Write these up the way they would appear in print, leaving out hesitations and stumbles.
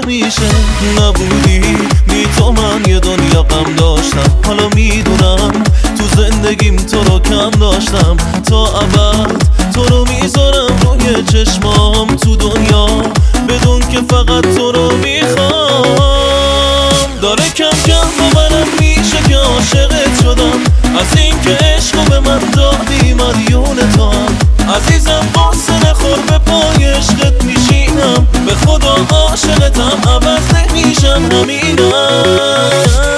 نمیشه. نبودی بی تو من یه دنیا غم داشتم، حالا میدونم تو زندگیم تو رو کم داشتم. تا ابد تو رو میذارم روی چشمام تو دنیا، بدون که فقط تو رو میخوام. داره کم کم باورم میشه که عاشقت شدم، از این که عشقو به من دادی مدیون تو هم. عزیزم قصه نخور به پای عشقت میشینم، به خدا عاشقتم عوض نمیشم همینم.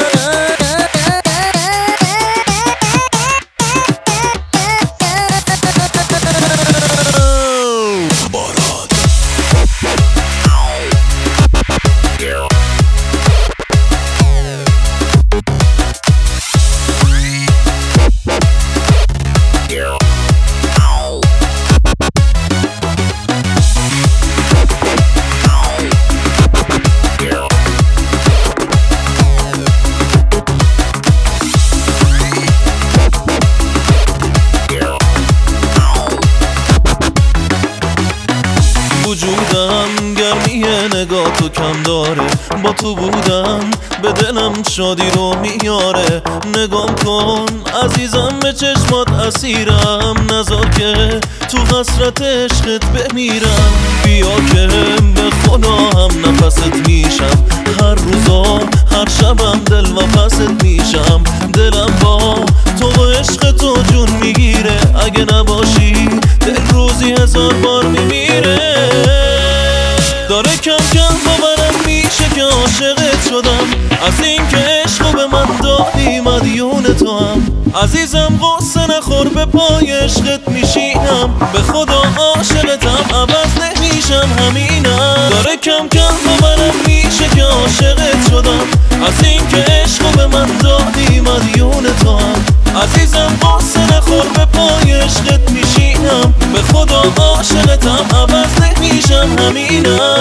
وجودم گرمی نگاه تو کم داره، با تو بودم به دلم شادی رو میاره. نگام کن عزیزم به چشمات اسیرم، نذار که تو حسرت عشقت بمیرم. بیا که به خدا هم نفست میشم، هر روزا هر شبم دل واپست میشم. دلم با تو و عشق تو جون میگیره، اگه نباشی دل روزی 1000 بار میمیره. داره کم کم باورم میشه که عاشقت شدم، از این که عشقو به من دادی مدیون تو هم. عزیزم قصه نخور به پای عشقت میشینم، به خدا عاشقتم عوض نمیشم همینم. داره کم کم باورم میشه که عاشقت شدم، از این که عشقو به من دادی مدیون تو هم. عزیزم قصه نخور به پای عشقت میشینم، به خدا عاشقتم عوض نمیشم همینم.